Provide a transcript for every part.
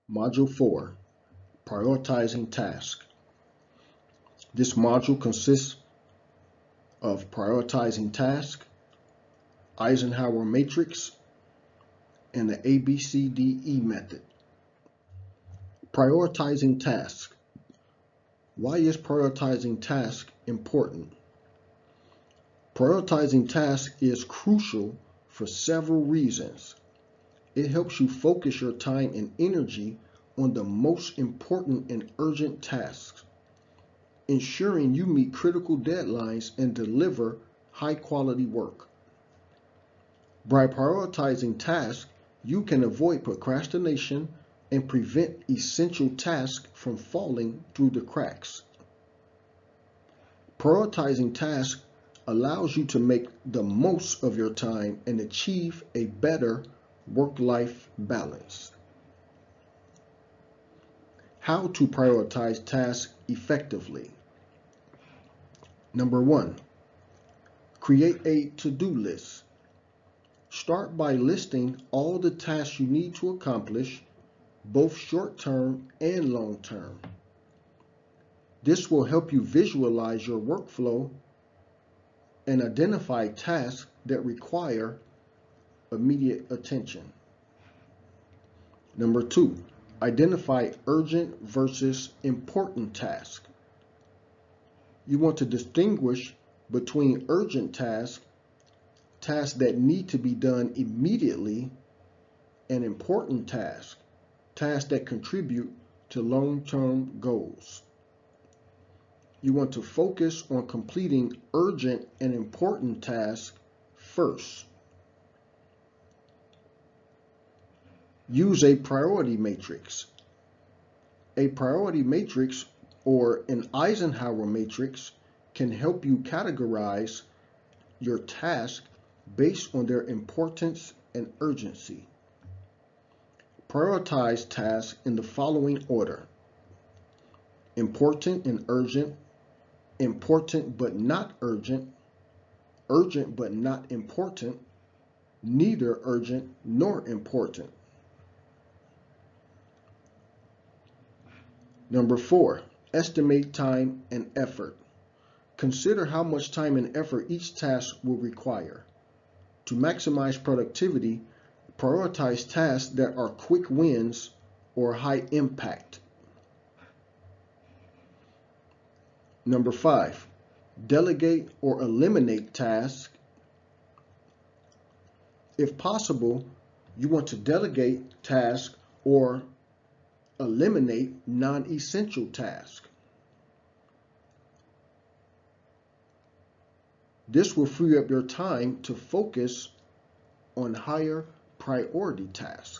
Module 4, Prioritizing Tasks. This module consists of prioritizing tasks, Eisenhower matrix, and the ABCDE method. Prioritizing tasks. Why is prioritizing tasks important? Prioritizing tasks is crucial for several reasons. It helps you focus your time and energy on the most important and urgent tasks, ensuring you meet critical deadlines and deliver high-quality work. By prioritizing tasks, you can avoid procrastination and prevent essential tasks from falling through the cracks. Prioritizing tasks allows you to make the most of your time and achieve a better work-life balance. How to prioritize tasks effectively. Number 1, create a to-do list. Start by listing all the tasks you need to accomplish, both short-term and long-term. This will help you visualize your workflow and identify tasks that require immediate attention. Number 2, identify urgent versus important tasks. You want to distinguish between urgent tasks, tasks that need to be done immediately, and important tasks, tasks that contribute to long-term goals. You want to focus on completing urgent and important tasks first. Use a priority matrix. A priority matrix, or an Eisenhower matrix, can help you categorize your tasks based on their importance and urgency. Prioritize tasks in the following order: important and urgent, important but not urgent, urgent but not important, neither urgent nor important. Number 4, estimate time and effort. Consider how much time and effort each task will require. To maximize productivity, prioritize tasks that are quick wins or high impact. Number 5, delegate or eliminate tasks. If possible, you want to delegate tasks or eliminate non-essential tasks. This will free up your time to focus on higher priority tasks.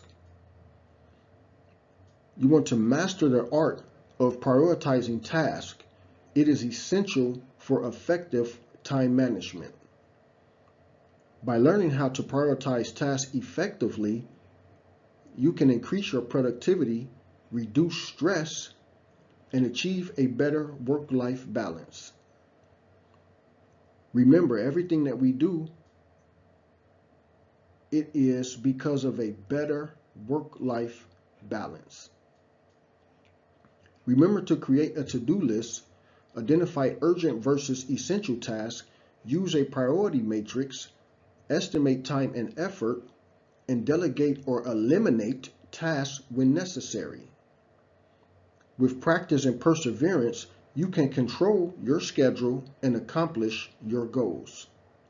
You want to master the art of prioritizing tasks. It is essential for effective time management. By learning how to prioritize tasks effectively, you can increase your productivity, reduce stress, and achieve a better work-life balance. Remember, everything that we do, it is because of a better work-life balance. Remember to create a to-do list, identify urgent versus essential tasks, use a priority matrix, estimate time and effort, and delegate or eliminate tasks when necessary. With practice and perseverance, you can control your schedule and accomplish your goals.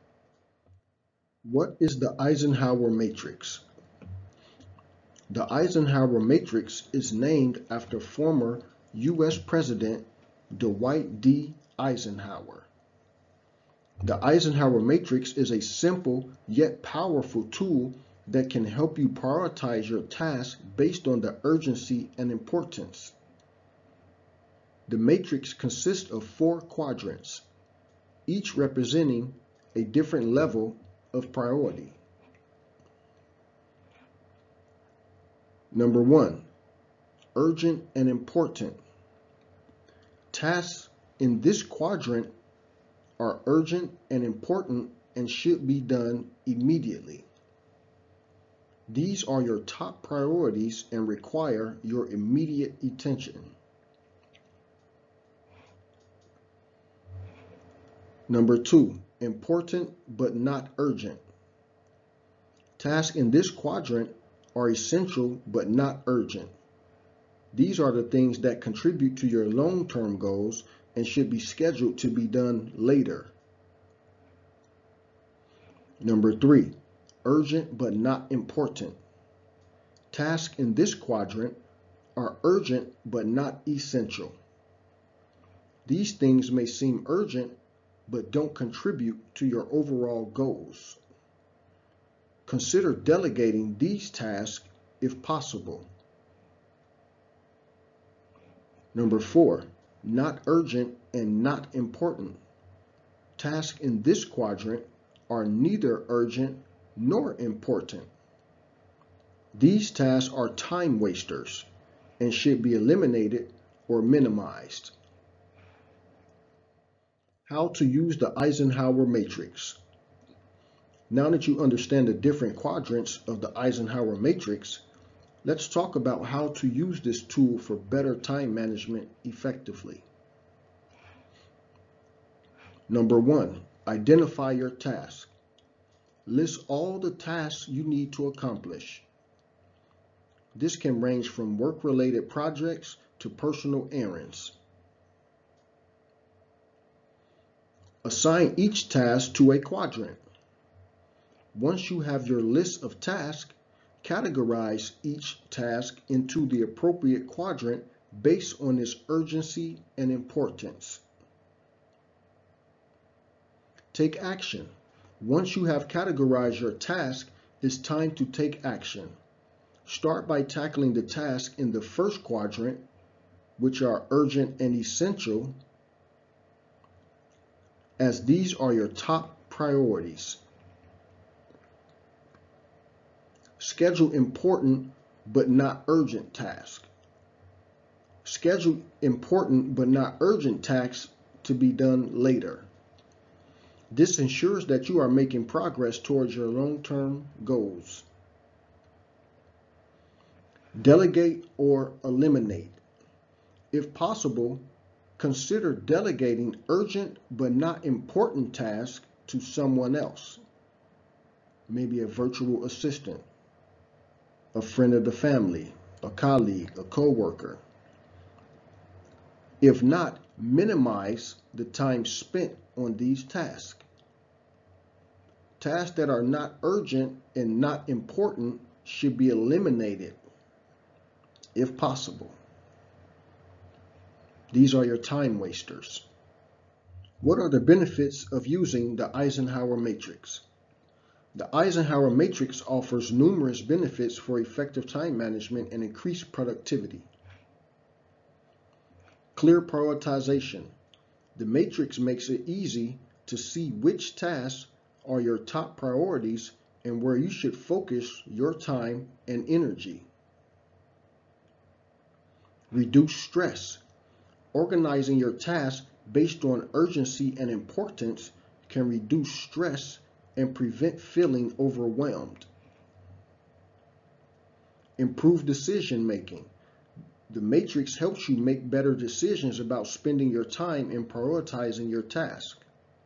What is the Eisenhower matrix? The Eisenhower matrix is named after former U.S. President Dwight D. Eisenhower. The Eisenhower matrix is a simple yet powerful tool that can help you prioritize your tasks based on the urgency and importance. The matrix consists of 4 quadrants, each representing a different level of priority. Number 1, urgent and important. Tasks in this quadrant are urgent and important and should be done immediately. These are your top priorities and require your immediate attention. Number 2, important but not urgent. Tasks in this quadrant are essential but not urgent. These are the things that contribute to your long-term goals and should be scheduled to be done later. Number 3, urgent but not important. Tasks in this quadrant are urgent but not essential. These things may seem urgent but don't contribute to your overall goals. Consider delegating these tasks if possible. Number 4, not urgent and not important. Tasks in this quadrant are neither urgent nor important. These tasks are time wasters and should be eliminated or minimized. How to use the Eisenhower matrix. Now that you understand the different quadrants of the Eisenhower matrix, let's talk about how to use this tool for better time management effectively. Number 1, identify your task. List all the tasks you need to accomplish. This can range from work-related projects to personal errands. Assign each task to a quadrant. Once you have your list of tasks, categorize each task into the appropriate quadrant based on its urgency and importance. Take action. Once you have categorized your task, it's time to take action. Start by tackling the tasks in the first quadrant, which are urgent and essential, as these are your top priorities. Schedule important but not urgent tasks. Schedule important but not urgent tasks to be done later. This ensures that you are making progress towards your long-term goals. Delegate or eliminate. If possible, consider delegating urgent but not important tasks to someone else, maybe a virtual assistant, a friend of the family, a colleague, a coworker. If not, minimize the time spent on these tasks. Tasks that are not urgent and not important should be eliminated if possible. These are your time wasters. What are the benefits of using the Eisenhower matrix? The Eisenhower matrix offers numerous benefits for effective time management and increased productivity. Clear prioritization. The matrix makes it easy to see which tasks are your top priorities and where you should focus your time and energy. Reduce stress. Organizing your tasks based on urgency and importance can reduce stress and prevent feeling overwhelmed. Improve decision making. The matrix helps you make better decisions about spending your time and prioritizing your task.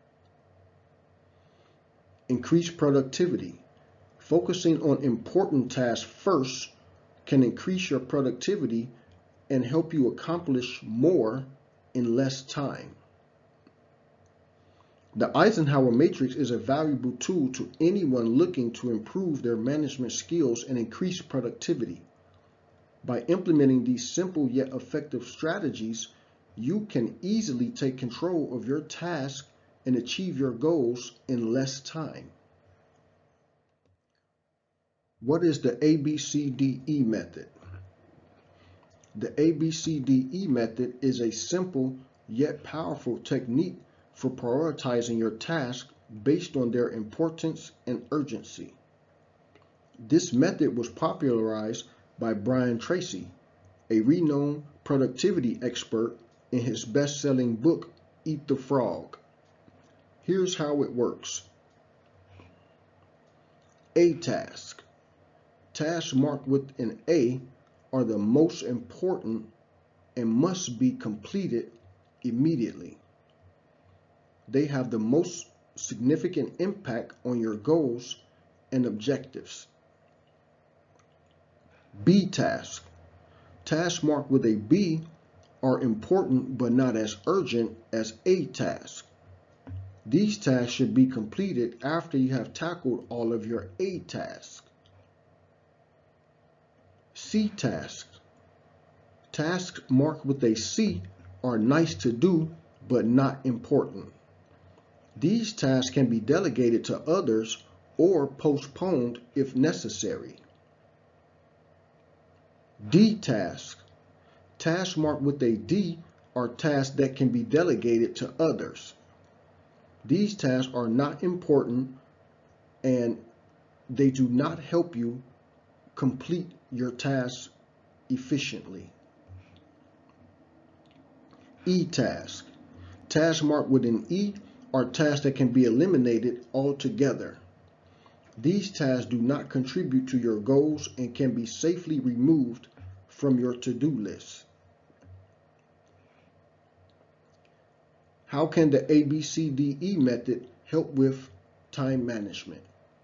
Increase productivity. Focusing on important tasks first can increase your productivity and help you accomplish more in less time. The Eisenhower matrix is a valuable tool to anyone looking to improve their management skills and increase productivity. By implementing these simple yet effective strategies, you can easily take control of your task and achieve your goals in less time. What is the ABCDE method? The ABCDE method is a simple yet powerful technique for prioritizing your tasks based on their importance and urgency. This method was popularized by Brian Tracy, a renowned productivity expert, in his best-selling book, Eat the Frog. Here's how it works. A task. Tasks marked with an A are the most important and must be completed immediately. They have the most significant impact on your goals and objectives. B tasks. Tasks marked with a B are important but not as urgent as A tasks. These tasks should be completed after you have tackled all of your A tasks. C tasks. Tasks marked with a C are nice to do but not important. These tasks can be delegated to others or postponed if necessary. D tasks. Tasks marked with a D are tasks that can be delegated to others. These tasks are not important and they do not help you complete your tasks efficiently. E tasks. Tasks marked with an E are tasks that can be eliminated altogether. These tasks do not contribute to your goals and can be safely removed from your to-do list. How can the ABCDE method help with time management?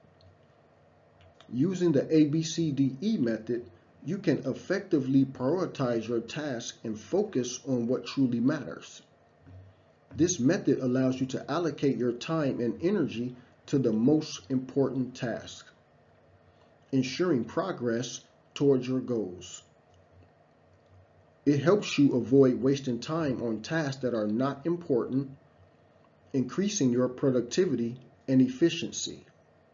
Using the ABCDE method, you can effectively prioritize your tasks and focus on what truly matters. This method allows you to allocate your time and energy to the most important tasks, ensuring progress towards your goals. It helps you avoid wasting time on tasks that are not important, increasing your productivity and efficiency.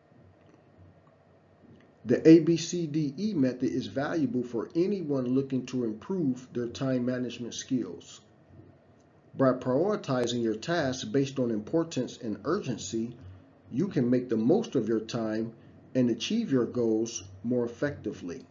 The ABCDE method is valuable for anyone looking to improve their time management skills. By prioritizing your tasks based on importance and urgency, you can make the most of your time and achieve your goals more effectively.